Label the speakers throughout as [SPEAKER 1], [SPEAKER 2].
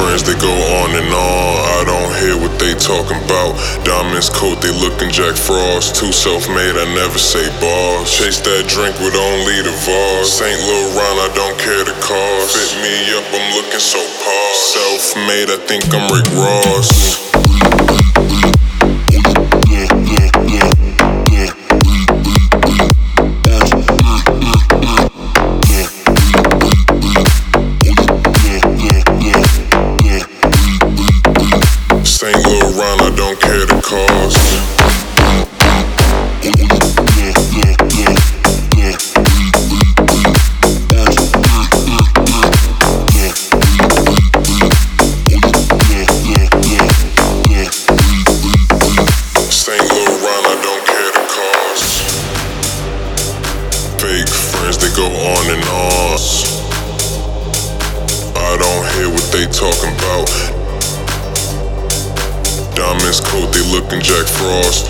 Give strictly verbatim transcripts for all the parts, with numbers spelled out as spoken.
[SPEAKER 1] friends, they go on and on. I don't hear what they talking about. Diamonds coat, they looking Jack Frost. Too self-made, I never say boss. Chase that drink with only the vase. Saint Laurent, I don't care the cost. Fit me up, I'm looking so posh. Self-made, I think I'm Rick Ross. Saint Laurent, I don't care the cost. Saint Laurent, I don't care the cost. Fake friends, they go on and on. I don't hear what they talking about. Diamonds coat, they looking Jack Frost.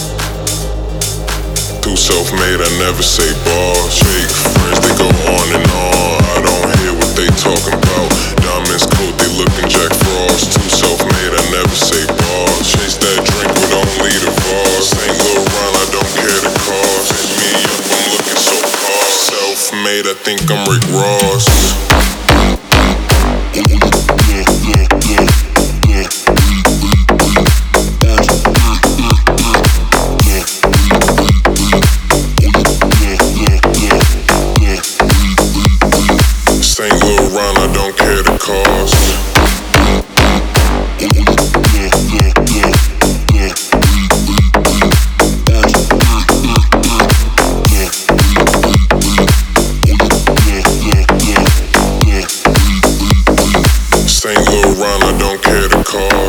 [SPEAKER 1] Too self-made, I never say boss. Fake friends, they go on and on. I don't hear what they talking about. Diamonds coat, they looking Jack Frost. Too self-made, I never say boss. Chase that drink with only the vase. Saint Laurent, I don't care the cost. Hit me up, I'm looking so posh. Self-made, I think I'm Rick Ross. Saint Laurent, I don't care the cost. Saint Laurent, I don't care the cost.